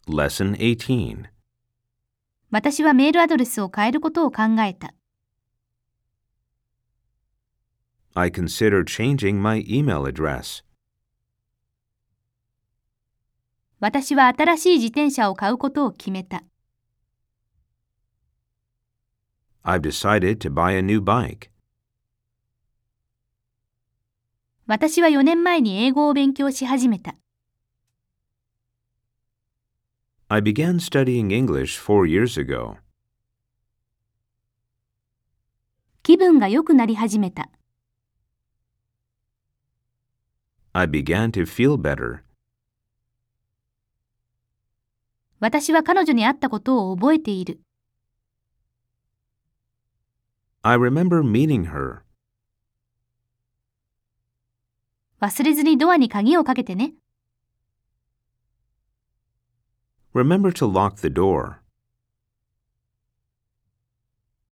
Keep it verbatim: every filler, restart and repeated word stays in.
Lesson eighteen. 私はメールアドレスを変えることを考えた。 I consider changing my email address. 私は新しい自転車を買うことを決めた。 I've decided to buy a new bike. 私はよねんまえに英語を勉強し始めた。 I began studying English four years ago. 気分が良くなり始めた。 I began to feel better. 私は彼女に会ったことを覚えている。 I remember meeting her. 忘れずにドアに鍵をかけてね。 Remember to lock the door.